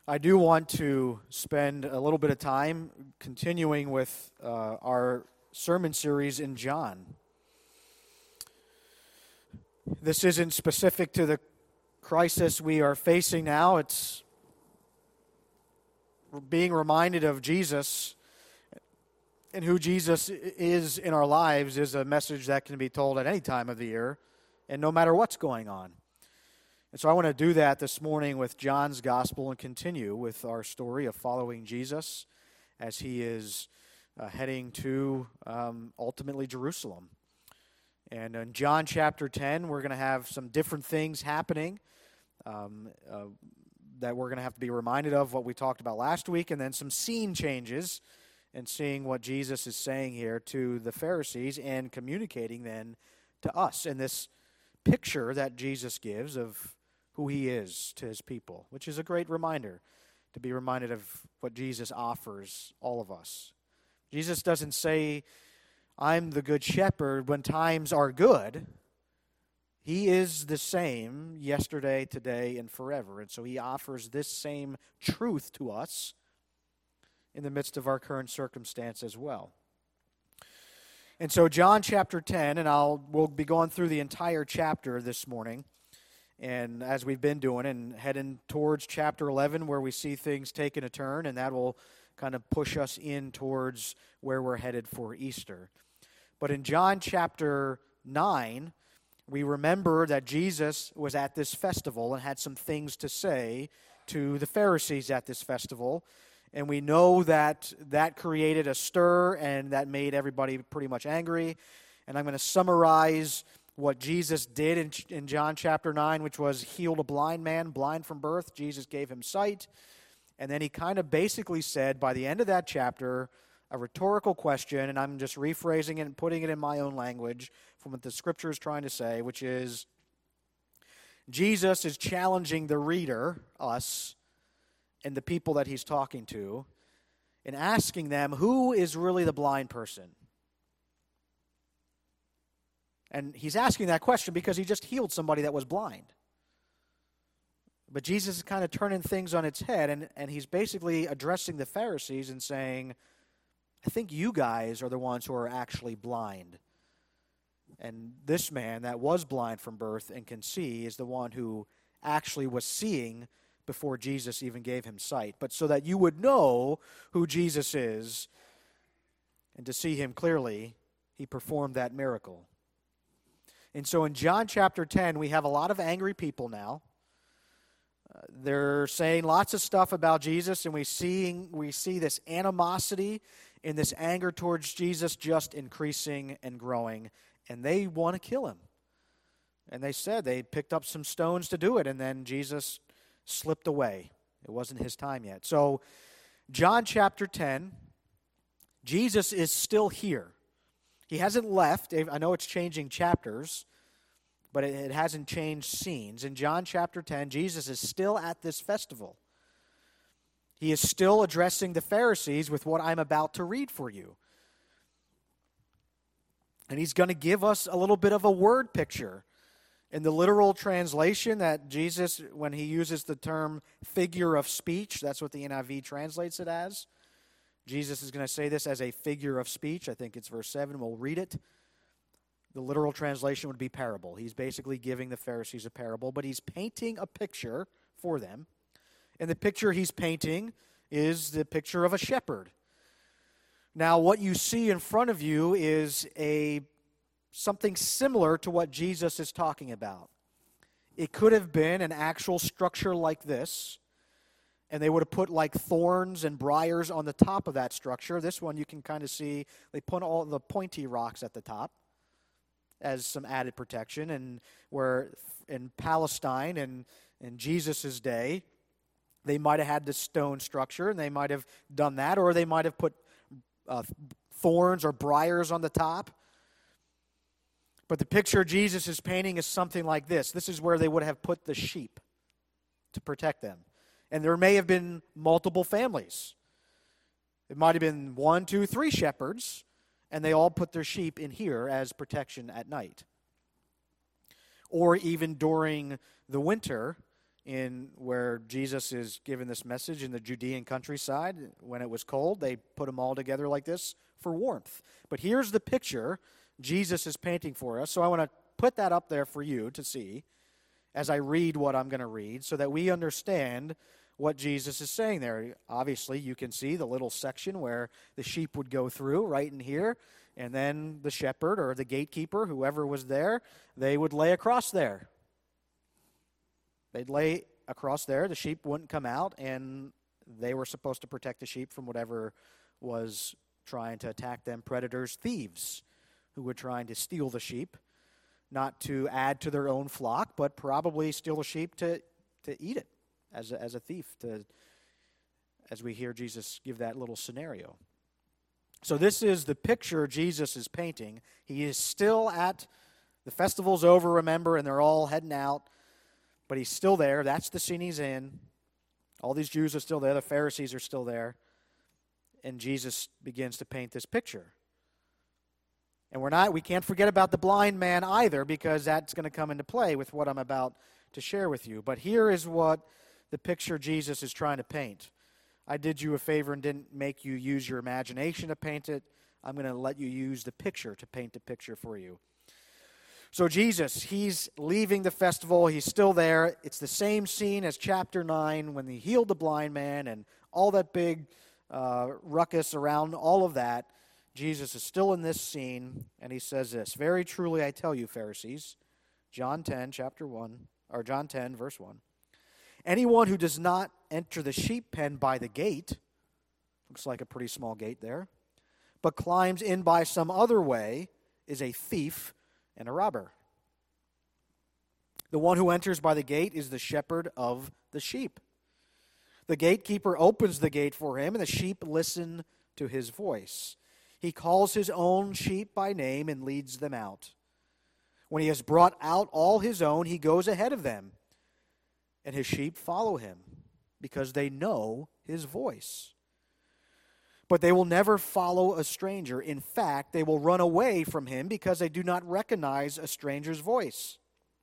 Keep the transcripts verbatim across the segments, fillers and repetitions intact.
I do want to spend a little bit of time continuing with uh, our sermon series in John. This isn't specific to the crisis we are facing now. It's being reminded of Jesus and who Jesus is in our lives is a message that can be told at any time of the year and no matter what's going on. And so I want to do that this morning with John's Gospel and continue with our story of following Jesus as he is uh, heading to um, ultimately Jerusalem. And in John chapter ten, we're going to have some different things happening um, uh, that we're going to have to be reminded of what we talked about last week, and then some scene changes and seeing what Jesus is saying here to the Pharisees and communicating then to us in this picture that Jesus gives of who he is to his people, which is a great reminder to be reminded of what Jesus offers all of us. Jesus doesn't say, I'm the good shepherd when times are good. He is the same yesterday, today, and forever. And so he offers this same truth to us in the midst of our current circumstance as well. And so John chapter ten, and I'll we'll be going through the entire chapter this morning, and as we've been doing, and heading towards chapter eleven where we see things taking a turn, and that will kind of push us in towards where we're headed for Easter. But in John chapter nine, we remember that Jesus was at this festival and had some things to say to the Pharisees at this festival. And we know that that created a stir and that made everybody pretty much angry. And I'm going to summarize what Jesus did in, in John chapter nine, which was healed a blind man, blind from birth. Jesus gave him sight. And then he kind of basically said by the end of that chapter, a rhetorical question, and I'm just rephrasing it and putting it in my own language from what the Scripture is trying to say, which is Jesus is challenging the reader, us, and the people that he's talking to, and asking them, who is really the blind person? And he's asking that question because he just healed somebody that was blind. But Jesus is kind of turning things on its head, and, and he's basically addressing the Pharisees and saying, I think you guys are the ones who are actually blind. And this man that was blind from birth and can see is the one who actually was seeing before Jesus even gave him sight. But so that you would know who Jesus is and to see him clearly, he performed that miracle. And so in John chapter ten, we have a lot of angry people now. Uh, they're saying lots of stuff about Jesus, and we seeing we see this animosity and this anger towards Jesus just increasing and growing, and they want to kill him. And they said they picked up some stones to do it, and then Jesus slipped away. It wasn't his time yet. So John chapter ten, Jesus is still here. He hasn't left. I know it's changing chapters, but it hasn't changed scenes. In John chapter ten, Jesus is still at this festival. He is still addressing the Pharisees with what I'm about to read for you. And he's going to give us a little bit of a word picture. In the literal translation that Jesus, when he uses the term figure of speech, that's what the N I V translates it as. Jesus is going to say this as a figure of speech. I think it's verse seven. We'll read it. The literal translation would be parable. He's basically giving the Pharisees a parable, but he's painting a picture for them. And the picture he's painting is the picture of a shepherd. Now, what you see in front of you is a something similar to what Jesus is talking about. It could have been an actual structure like this, and they would have put like thorns and briars on the top of that structure. This one you can kind of see, they put all the pointy rocks at the top as some added protection. And where in Palestine and in Jesus' day, they might have had this stone structure, and they might have done that, or they might have put uh, thorns or briars on the top. But the picture Jesus is painting is something like this. This is where they would have put the sheep to protect them. And there may have been multiple families. It might have been one, two, three shepherds, and they all put their sheep in here as protection at night. Or even during the winter, in where Jesus is giving this message in the Judean countryside. When it was cold, they put them all together like this for warmth. But here's the picture Jesus is painting for us. So I want to put that up there for you to see as I read what I'm going to read so that we understand what Jesus is saying there. Obviously, you can see the little section where the sheep would go through right in here, and then the shepherd or the gatekeeper, whoever was there, they would lay across there. They'd lay across there, the sheep wouldn't come out, and they were supposed to protect the sheep from whatever was trying to attack them, predators, thieves, who were trying to steal the sheep, not to add to their own flock, but probably steal the sheep to, to eat it as a, as a thief, to, as we hear Jesus give that little scenario. So this is the picture Jesus is painting. He is still at, the festival's over, remember, and they're all heading out, but he's still there. That's the scene he's in. All these Jews are still there. The Pharisees are still there. And Jesus begins to paint this picture. And we're not, we can't forget about the blind man either, because that's going to come into play with what I'm about to share with you. But here is what the picture Jesus is trying to paint. I did you a favor and didn't make you use your imagination to paint it. I'm going to let you use the picture to paint the picture for you. So Jesus, he's leaving the festival. He's still there. It's the same scene as chapter nine when he healed the blind man and all that big uh, ruckus around all of that. Jesus is still in this scene, and he says this, "Very truly I tell you, Pharisees," John ten, chapter one, or John ten, verse one, "anyone who does not enter the sheep pen by the gate," looks like a pretty small gate there, "but climbs in by some other way is a thief and a robber. The one who enters by the gate is the shepherd of the sheep. The gatekeeper opens the gate for him, and the sheep listen to his voice. He calls his own sheep by name and leads them out. When he has brought out all his own, he goes ahead of them, and his sheep follow him, because they know his voice. But they will never follow a stranger. In fact, they will run away from him because they do not recognize a stranger's voice."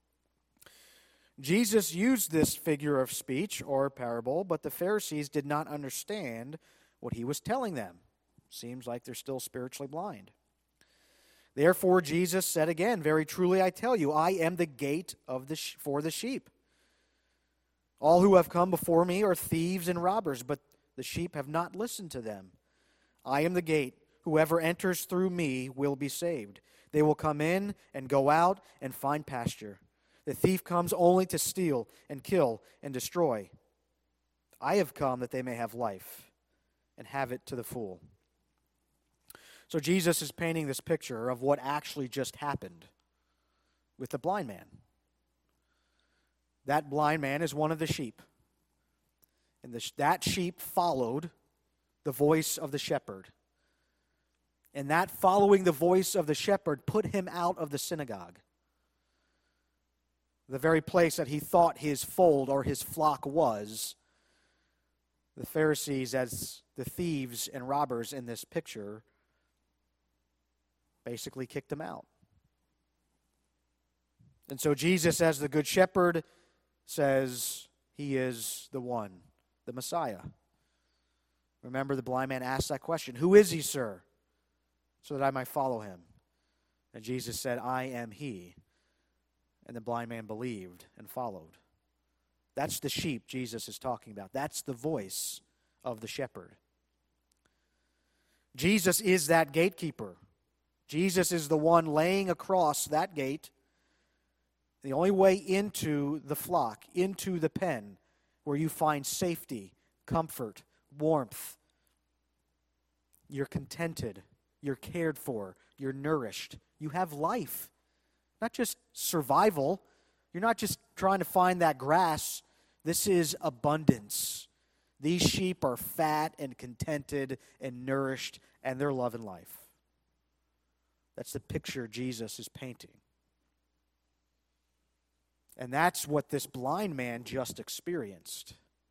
Jesus used this figure of speech or parable, but the Pharisees did not understand what he was telling them. Seems like they're still spiritually blind. Therefore, Jesus said again, "Very truly I tell you, I am the gate of the sh- for the sheep. All who have come before me are thieves and robbers, but the sheep have not listened to them. I am the gate. Whoever enters through me will be saved. They will come in and go out and find pasture. The thief comes only to steal and kill and destroy. I have come that they may have life and have it to the full." So Jesus is painting this picture of what actually just happened with the blind man. That blind man is one of the sheep. And the, that sheep followed the voice of the shepherd. And that following the voice of the shepherd put him out of the synagogue, the very place that he thought his fold or his flock was. The Pharisees, as the thieves and robbers in this picture, basically kicked him out. And so Jesus, as the good shepherd, says he is the one, the Messiah. Remember, the blind man asked that question, "Who is he, sir?" so that I might follow him. And Jesus said, "I am he." And the blind man believed and followed. That's the sheep Jesus is talking about. That's the voice of the shepherd. Jesus is that gatekeeper. Jesus is the one laying across that gate, the only way into the flock, into the pen, where you find safety, comfort, warmth. You're contented. You're cared for. You're nourished. You have life. Not just survival. You're not just trying to find that grass. This is abundance. These sheep are fat and contented and nourished, and they're loving life. That's the picture Jesus is painting. And that's what this blind man just experienced.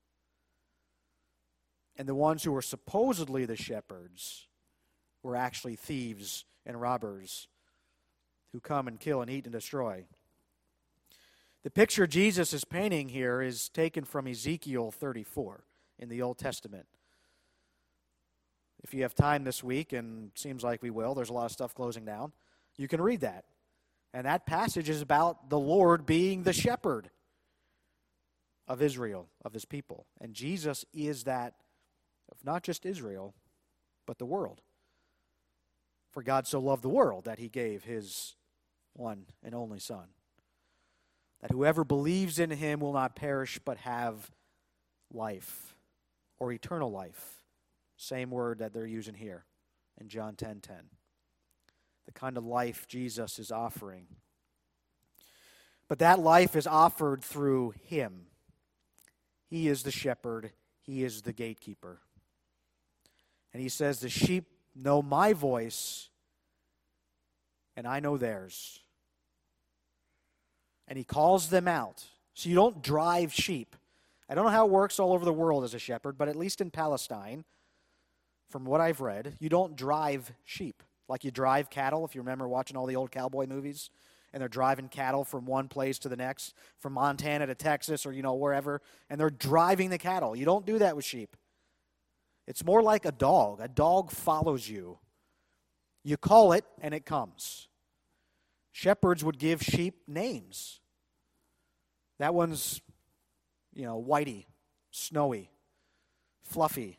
And the ones who were supposedly the shepherds were actually thieves and robbers who come and kill and eat and destroy. The picture Jesus is painting here is taken from Ezekiel thirty-four in the Old Testament. If you have time this week, and it seems like we will, there's a lot of stuff closing down, you can read that. And that passage is about the Lord being the shepherd of Israel, of his people. And Jesus is that of not just Israel, but the world. For God so loved the world that he gave his one and only Son, that whoever believes in him will not perish but have life, or eternal life. Same word that they're using here in John ten ten. The kind of life Jesus is offering. But that life is offered through him. He is the shepherd. He is the gatekeeper. And he says, the sheep know my voice, and I know theirs. And he calls them out. So you don't drive sheep. I don't know how it works all over the world as a shepherd, but at least in Palestine, from what I've read, you don't drive sheep. Like you drive cattle, if you remember watching all the old cowboy movies, and they're driving cattle from one place to the next, from Montana to Texas or, you know, wherever, and they're driving the cattle. You don't do that with sheep. It's more like a dog. A dog follows you. You call it, and it comes. Shepherds would give sheep names. That one's, you know, Whitey, Snowy, Fluffy,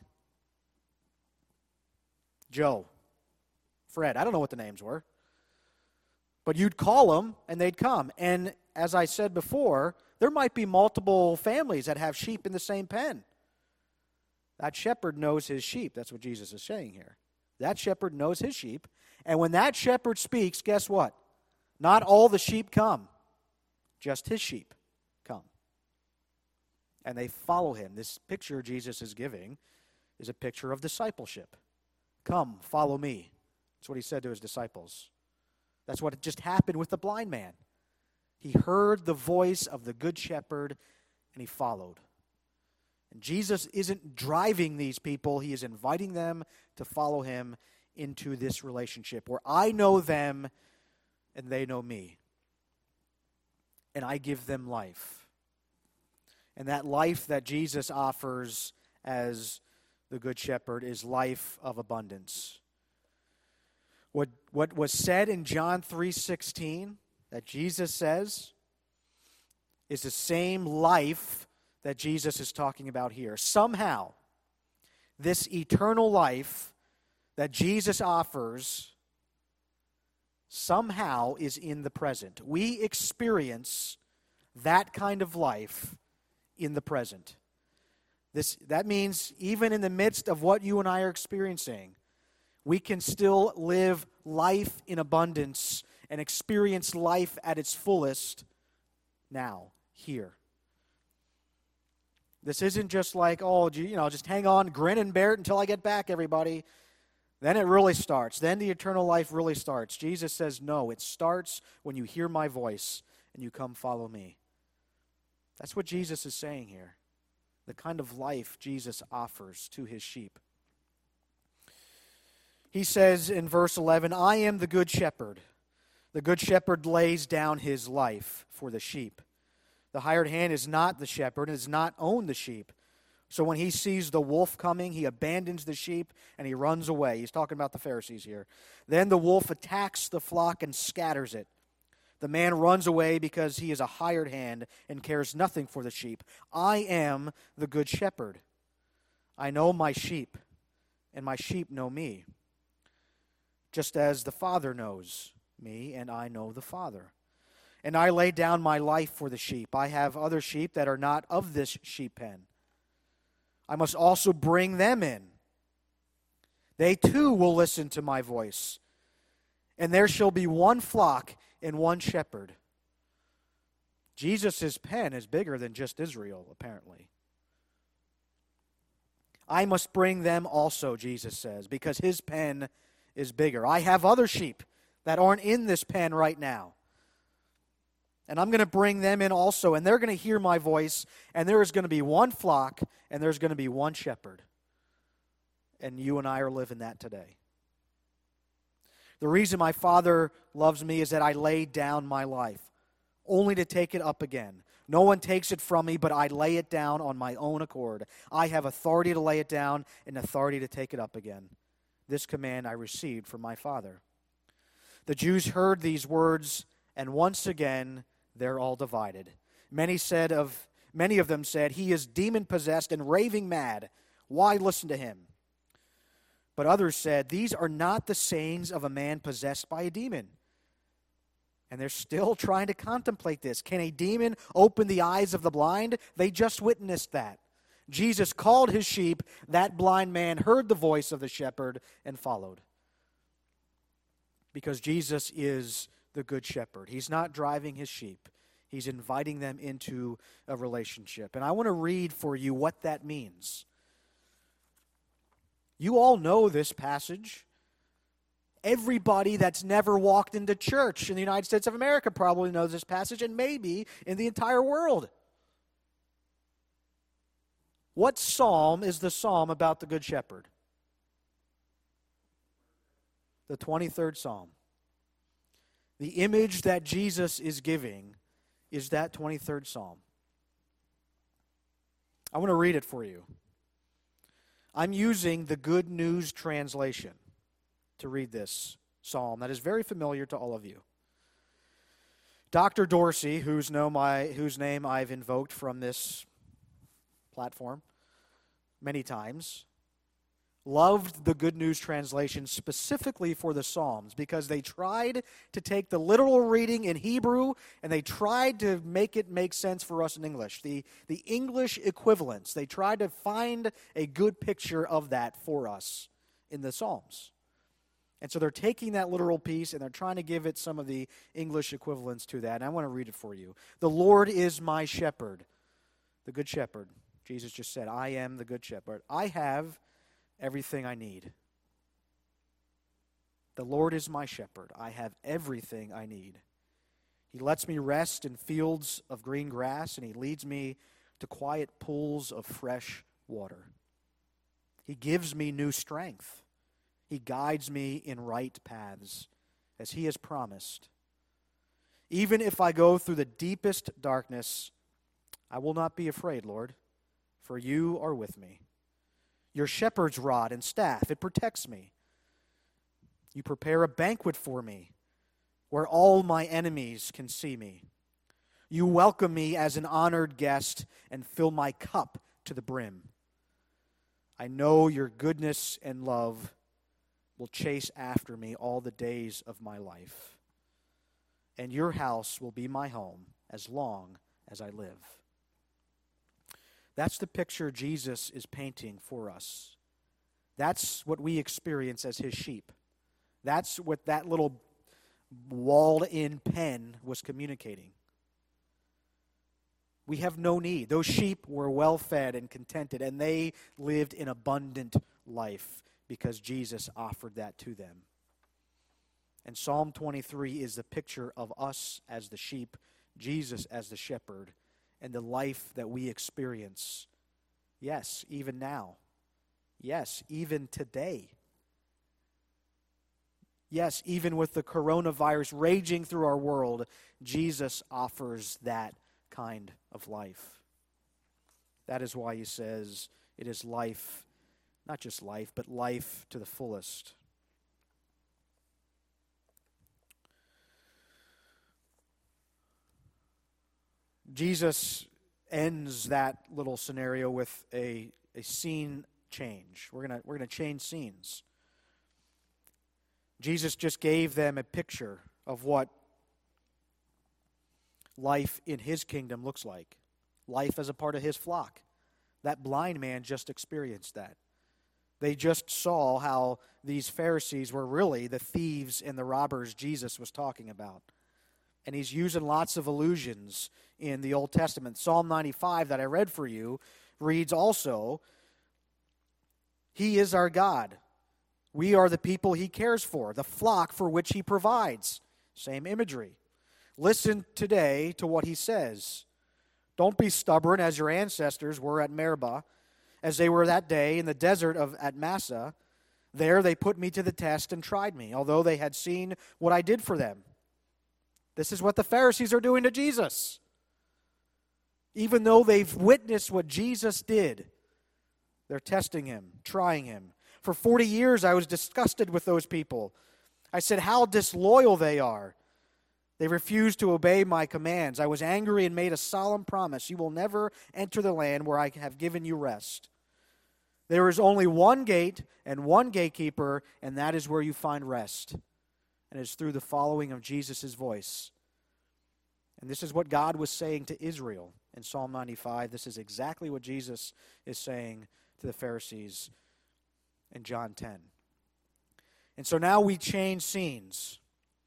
Joe, Fred. I don't know what the names were. But you'd call them, and they'd come. And as I said before, there might be multiple families that have sheep in the same pen. That shepherd knows his sheep. That's what Jesus is saying here. That shepherd knows his sheep. And when that shepherd speaks, guess what? Not all the sheep come. Just his sheep come. And they follow him. This picture Jesus is giving is a picture of discipleship. Come, follow me. That's what he said to his disciples. That's what just happened with the blind man. He heard the voice of the good shepherd, and he followed. And Jesus isn't driving these people. He is inviting them to follow him into this relationship where I know them and they know me. And I give them life. And that life that Jesus offers as the Good Shepherd is life of abundance. What, what was said in John three sixteen that Jesus says is the same life that Jesus is talking about here. Somehow, this eternal life that Jesus offers somehow is in the present. We experience that kind of life in the present. This, that means even in the midst of what you and I are experiencing, we can still live life in abundance and experience life at its fullest now, here. This isn't just like, oh, you know, just hang on, grin and bear it until I get back, everybody. Then it really starts. Then the eternal life really starts. Jesus says, no, it starts when you hear my voice and you come follow me. That's what Jesus is saying here. The kind of life Jesus offers to his sheep. He says in verse eleven, I am the good shepherd. The good shepherd lays down his life for the sheep. The hired hand is not the shepherd, and does not own the sheep. So when he sees the wolf coming, he abandons the sheep and he runs away. He's talking about the Pharisees here. Then the wolf attacks the flock and scatters it. The man runs away because he is a hired hand and cares nothing for the sheep. I am the good shepherd. I know my sheep, and my sheep know me, just as the Father knows me, and I know the Father. And I lay down my life for the sheep. I have other sheep that are not of this sheep pen. I must also bring them in. They too will listen to my voice. And there shall be one flock and one shepherd. Jesus' pen is bigger than just Israel, apparently. I must bring them also, Jesus says, because his pen is bigger. I have other sheep that aren't in this pen right now. And I'm going to bring them in also, and they're going to hear my voice, and there is going to be one flock, and there's going to be one shepherd. And you and I are living that today. The reason my Father loves me is that I laid down my life. only to take it up again. No one takes it from me, but I lay it down on my own accord. I have authority to lay it down and authority to take it up again. This command I received from my Father." The Jews heard these words, and once again they're all divided. Many said of many of them said, "He is demon-possessed and raving mad. Why listen to him?" But others said, "These are not the sayings of a man possessed by a demon." And they're still trying to contemplate this. Can a demon open the eyes of the blind? They just witnessed that. Jesus called his sheep. That blind man heard the voice of the shepherd and followed. Because Jesus is the good shepherd. He's not driving his sheep. He's inviting them into a relationship. And I want to read for you what that means. You all know this passage. Everybody that's never walked into church in the United States of America probably knows this passage, and maybe in the entire world. What psalm is the psalm about the Good Shepherd? The twenty-third Psalm. The image that Jesus is giving is that twenty-third Psalm. I want to read it for you. I'm using the Good News Translation to read this psalm that is very familiar to all of you. Doctor Dorsey, whose, know my, whose name I've invoked from this platform many times, loved the Good News Translation specifically for the Psalms because they tried to take the literal reading in Hebrew and they tried to make it make sense for us in English. The, the English equivalents, they tried to find a good picture of that for us in the Psalms. And so they're taking that literal piece and they're trying to give it some of the English equivalents to that. And I want to read it for you. "The Lord is my shepherd," the good shepherd. Jesus just said, "I am the good shepherd. I have everything I need." The Lord is my shepherd. I have everything I need. He lets me rest in fields of green grass, and he leads me to quiet pools of fresh water. He gives me new strength. He guides me in right paths, as he has promised. Even if I go through the deepest darkness, I will not be afraid, Lord, for you are with me. Your shepherd's rod and staff, it protects me. You prepare a banquet for me, where all my enemies can see me. You welcome me as an honored guest and fill my cup to the brim. I know your goodness and love will chase after me all the days of my life, and your house will be my home as long as I live. That's the picture Jesus is painting for us. That's what we experience as his sheep. That's what that little walled-in pen was communicating. We have no need. Those sheep were well-fed and contented, and they lived an abundant life because Jesus offered that to them. And Psalm twenty-three is the picture of us as the sheep, Jesus as the shepherd, and the life that we experience. Yes, even now. Yes, even today. Yes, even with the coronavirus raging through our world, Jesus offers that kind of life. That is why he says it is life, not just life, but life to the fullest. Jesus ends that little scenario with a, a scene change. We're gonna we're gonna change scenes. Jesus just gave them a picture of what life in his kingdom looks like. Life as a part of his flock. That blind man just experienced that. They just saw how these Pharisees were really the thieves and the robbers Jesus was talking about. And he's using lots of allusions in the Old Testament. Psalm ninety-five that I read for you reads also, He is our God. We are the people he cares for, the flock for which he provides. Same imagery. Listen today to what he says. Don't be stubborn as your ancestors were at Meribah, as they were that day in the desert of at Massah. There they put me to the test and tried me, although they had seen what I did for them. This is what the Pharisees are doing to Jesus. Even though they've witnessed what Jesus did, they're testing him, trying him. For forty years, I was disgusted with those people. I said, how disloyal they are. They refused to obey my commands. I was angry and made a solemn promise. You will never enter the land where I have given you rest. There is only one gate and one gatekeeper, and that is where you find rest. And it's through the following of Jesus' voice. And this is what God was saying to Israel in Psalm ninety-five. This is exactly what Jesus is saying to the Pharisees in John ten. And so now we change scenes.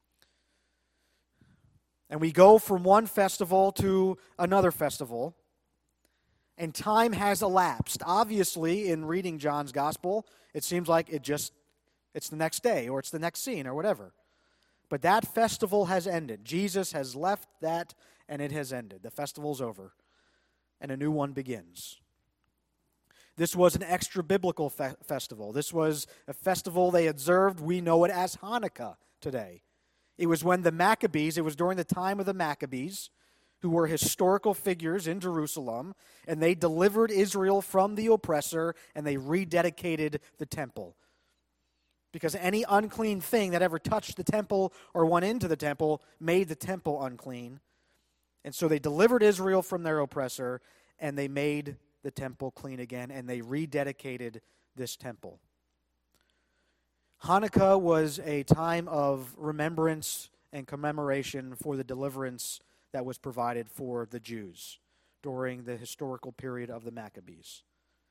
And we go from one festival to another festival. And time has elapsed. Obviously, in reading John's gospel, it seems like it just, it's the next day, or it's the next scene, or whatever. But that festival has ended. Jesus has left that, and it has ended. The festival's over, and a new one begins. This was an extra-biblical fe- festival. This was a festival they observed. We know it as Hanukkah today. It was when the Maccabees, it was during the time of the Maccabees, who were historical figures in Jerusalem, and they delivered Israel from the oppressor, and they rededicated the temple. Because any unclean thing that ever touched the temple or went into the temple made the temple unclean. And so they delivered Israel from their oppressor, and they made the temple clean again, and they rededicated this temple. Hanukkah was a time of remembrance and commemoration for the deliverance that was provided for the Jews during the historical period of the Maccabees.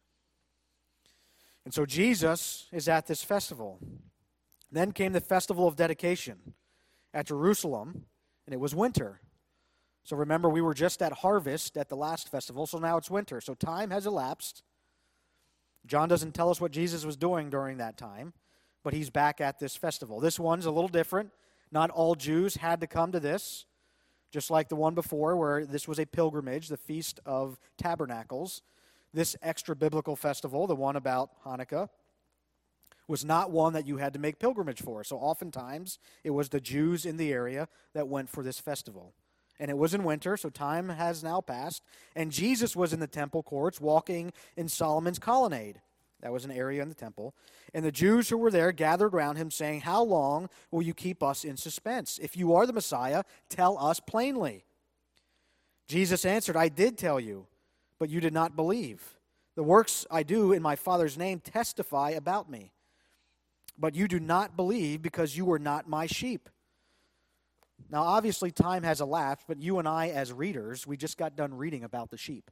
And so Jesus is at this festival. Then came the festival of dedication at Jerusalem, and it was winter. So remember, we were just at harvest at the last festival, so now it's winter. So time has elapsed. John doesn't tell us what Jesus was doing during that time, but he's back at this festival. This one's a little different. Not all Jews had to come to this, just like the one before where this was a pilgrimage, the Feast of Tabernacles. This extra-biblical festival, the one about Hanukkah, was not one that you had to make pilgrimage for. So oftentimes, it was the Jews in the area that went for this festival. And it was in winter, so time has now passed. And Jesus was in the temple courts walking in Solomon's colonnade. That was an area in the temple. And the Jews who were there gathered around him, saying, how long will you keep us in suspense? If you are the Messiah, tell us plainly. Jesus answered, I did tell you, but you did not believe. The works I do in my Father's name testify about me. But you do not believe because you are not my sheep. Now, obviously, time has elapsed, but you and I, as readers, we just got done reading about the sheep.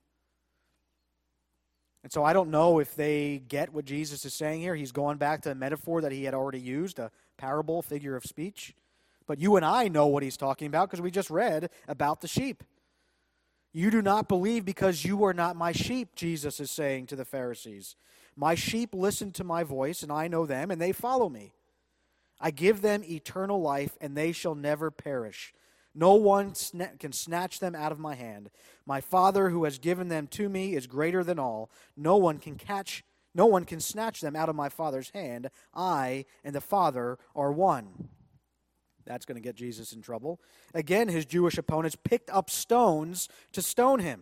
And so I don't know if they get what Jesus is saying here. He's going back to a metaphor that he had already used, a parable, figure of speech. But you and I know what he's talking about because we just read about the sheep. You do not believe because you are not my sheep, Jesus is saying to the Pharisees. My sheep listen to my voice, and I know them, and they follow me. I give them eternal life, and they shall never perish. No one sna- can snatch them out of my hand. My Father who has given them to me is greater than all. No one can catch, no one can snatch them out of my Father's hand. I and the Father are one. That's going to get Jesus in trouble. Again, his Jewish opponents picked up stones to stone him.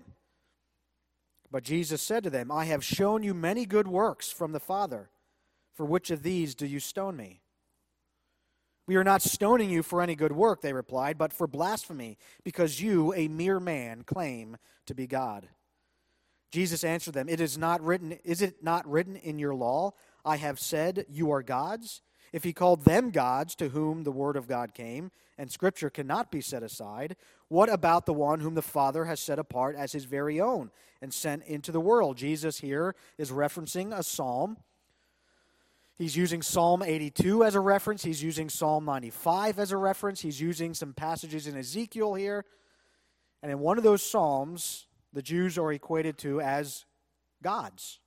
But Jesus said to them, I have shown you many good works from the Father. For which of these do you stone me? We are not stoning you for any good work, they replied, but for blasphemy, because you, a mere man, claim to be God. Jesus answered them, It is not written, is it not written in your law, I have said you are gods? If he called them gods to whom the word of God came, and Scripture cannot be set aside, what about the one whom the Father has set apart as his very own and sent into the world? Jesus here is referencing a psalm. He's using Psalm eighty-two as a reference. He's using Psalm ninety-five as a reference. He's using some passages in Ezekiel here. And in one of those psalms, the Jews are equated to as gods,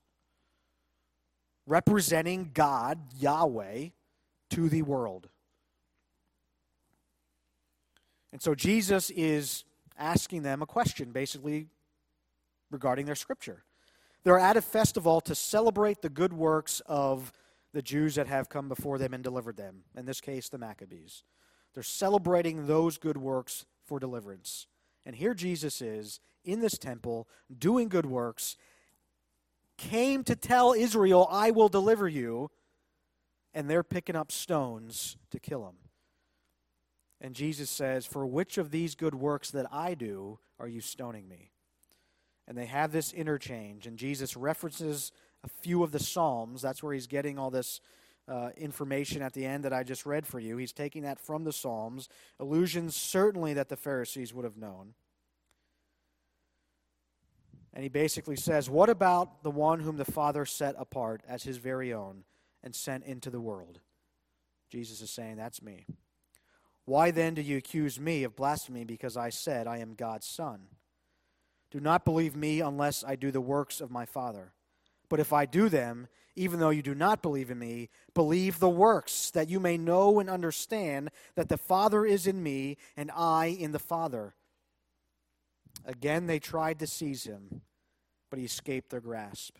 representing God, Yahweh, to the world. And so Jesus is asking them a question, basically, regarding their scripture. They're at a festival to celebrate the good works of the Jews that have come before them and delivered them. In this case, the Maccabees. They're celebrating those good works for deliverance. And here Jesus is in this temple doing good works, came to tell Israel, I will deliver you, and they're picking up stones to kill him. And Jesus says, for which of these good works that I do are you stoning me? And they have this interchange, and Jesus references a few of the Psalms. That's where he's getting all this uh, information at the end that I just read for you. He's taking that from the Psalms, allusions certainly that the Pharisees would have known. And he basically says, what about the one whom the Father set apart as his very own and sent into the world? Jesus is saying, that's me. Why then do you accuse me of blasphemy because I said I am God's Son? Do not believe me unless I do the works of my Father. But if I do them, even though you do not believe in me, believe the works, that you may know and understand that the Father is in me and I in the Father. Again they tried to seize him, but he escaped their grasp.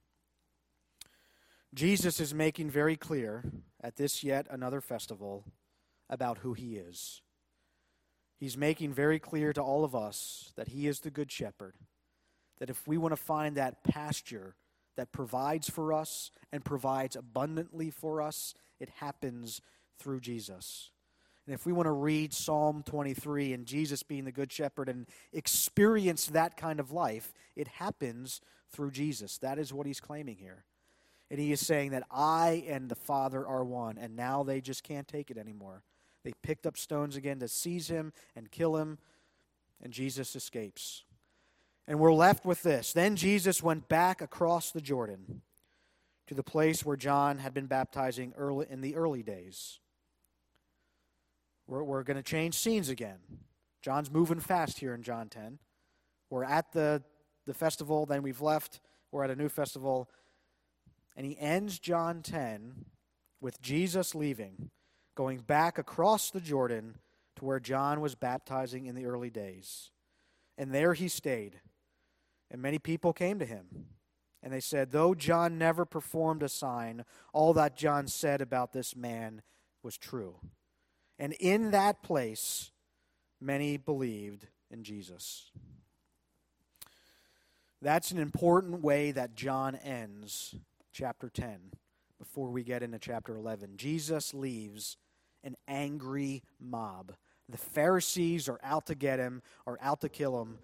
Jesus is making very clear at this yet another festival about who he is. He's making very clear to all of us that he is the good shepherd, that if we want to find that pasture that provides for us and provides abundantly for us, it happens through Jesus. And if we want to read Psalm twenty-three and Jesus being the good shepherd and experience that kind of life, it happens through Jesus. That is what he's claiming here. And he is saying that I and the Father are one, and now they just can't take it anymore. They picked up stones again to seize him and kill him, and Jesus escapes. And we're left with this. Then Jesus went back across the Jordan to the place where John had been baptizing early in the early days. We're, we're going to change scenes again. John's moving fast here in John ten. We're at the, the festival, then we've left. We're at a new festival. And he ends John ten with Jesus leaving, going back across the Jordan to where John was baptizing in the early days. And there he stayed. And many people came to him. And they said, though John never performed a sign, all that John said about this man was true. And in that place, many believed in Jesus. That's an important way that John ends chapter ten before we get into chapter eleven. Jesus leaves an angry mob. The Pharisees are out to get him, are out to kill him.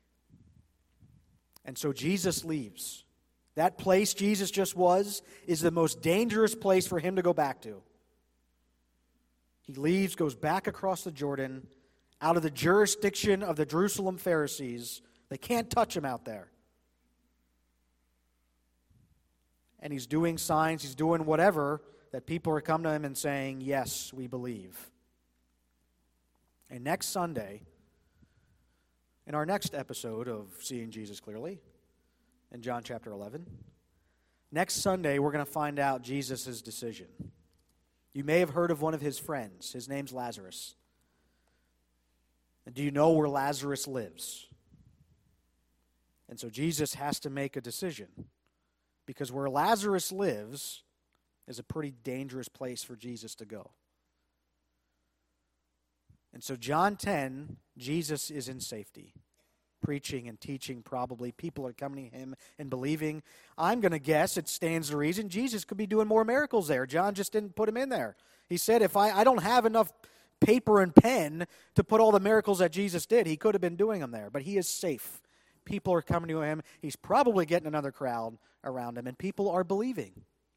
And so Jesus leaves. That place Jesus just was is the most dangerous place for him to go back to. He leaves, goes back across the Jordan, out of the jurisdiction of the Jerusalem Pharisees. They can't touch him out there. And he's doing signs, he's doing whatever that people are coming to him and saying, yes, we believe. And next Sunday, in our next episode of Seeing Jesus Clearly, in John chapter eleven, next Sunday we're going to find out Jesus' decision. You may have heard of one of his friends. His name's Lazarus. And do you know where Lazarus lives? And so Jesus has to make a decision, because where Lazarus lives is a pretty dangerous place for Jesus to go. And so John ten, Jesus is in safety, preaching and teaching probably. People are coming to him and believing. I'm going to guess it stands to reason Jesus could be doing more miracles there. John just didn't put him in there. He said, if I, I don't have enough paper and pen to put all the miracles that Jesus did, he could have been doing them there. But he is safe. People are coming to him. He's probably getting another crowd around him, and people are believing.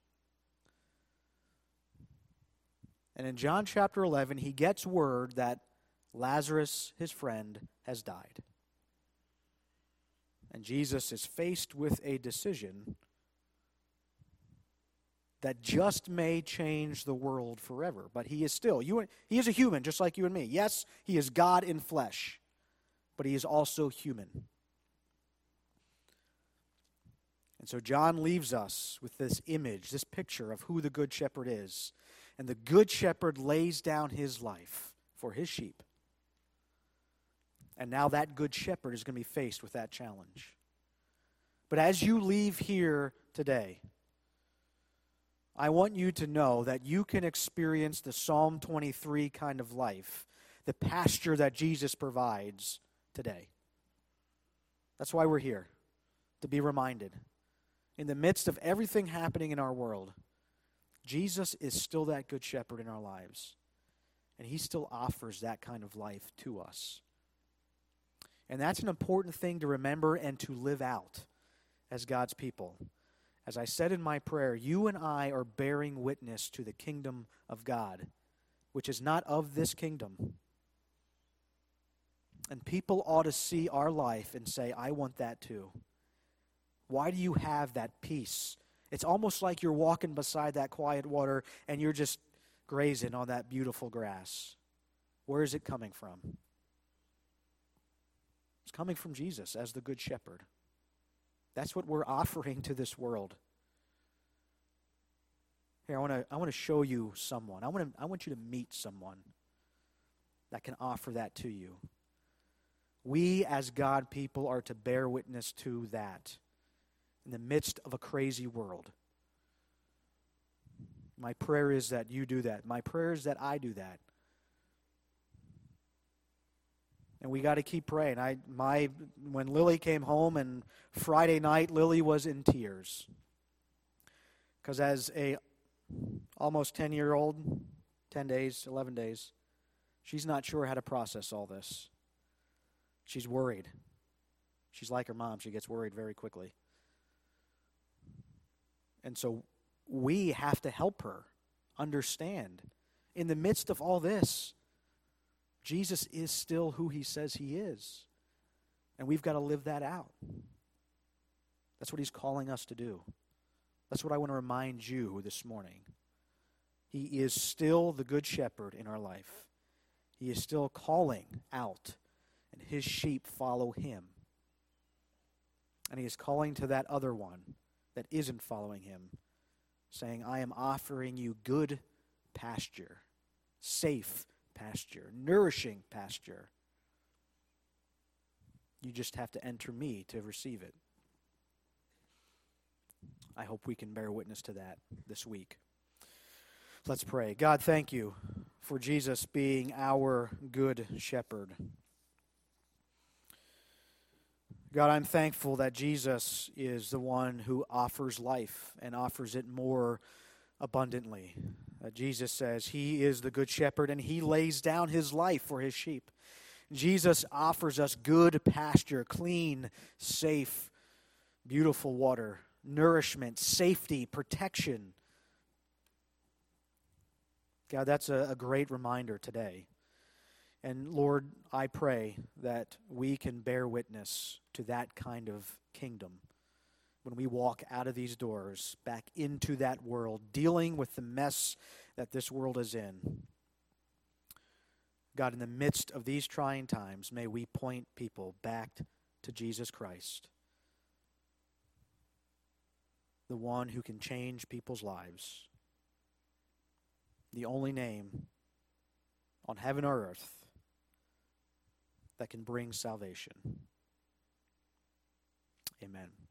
And in John chapter eleven, he gets word that Lazarus, his friend, has died. And Jesus is faced with a decision that just may change the world forever. But he is still, you, he is a human just like you and me. Yes, he is God in flesh, but he is also human. And so John leaves us with this image, this picture of who the Good Shepherd is. And the Good Shepherd lays down his life for his sheep. And now that Good Shepherd is going to be faced with that challenge. But as you leave here today, I want you to know that you can experience the Psalm twenty-three kind of life, the pasture that Jesus provides today. That's why we're here, to be reminded. In the midst of everything happening in our world, Jesus is still that good shepherd in our lives. And he still offers that kind of life to us. And that's an important thing to remember and to live out as God's people. As I said in my prayer, you and I are bearing witness to the kingdom of God, which is not of this kingdom. And people ought to see our life and say, I want that too. Why do you have that peace? It's almost like you're walking beside that quiet water and you're just grazing on that beautiful grass. Where is it coming from? It's coming from Jesus as the Good Shepherd. That's what we're offering to this world. Here, I want to I want to show you someone. I want to I want you to meet someone that can offer that to you. We as God people are to bear witness to that in the midst of a crazy world. My prayer is that you do that. My prayer is that I do that. And we got to keep praying. I my when Lily came home and Friday night, Lily was in tears. Because as a almost ten-year-old, ten days, eleven days, she's not sure how to process all this. She's worried. She's like her mom. She gets worried very quickly. And so we have to help her understand. In the midst of all this, Jesus is still who he says he is. And we've got to live that out. That's what he's calling us to do. That's what I want to remind you this morning. He is still the good shepherd in our life. He is still calling out, and his sheep follow him. And he is calling to that other one that isn't following him, saying, I am offering you good pasture, safe pasture, nourishing pasture. You just have to enter me to receive it. I hope we can bear witness to that this week. Let's pray. God, thank you for Jesus being our good shepherd. God, I'm thankful that Jesus is the one who offers life and offers it more abundantly. Uh, Jesus says he is the good shepherd and he lays down his life for his sheep. Jesus offers us good pasture, clean, safe, beautiful water, nourishment, safety, protection. God, that's a, a great reminder today. And Lord, I pray that we can bear witness to that kind of kingdom when we walk out of these doors back into that world, dealing with the mess that this world is in. God, in the midst of these trying times, may we point people back to Jesus Christ, the one who can change people's lives, the only name on heaven or earth that can bring salvation. Amen.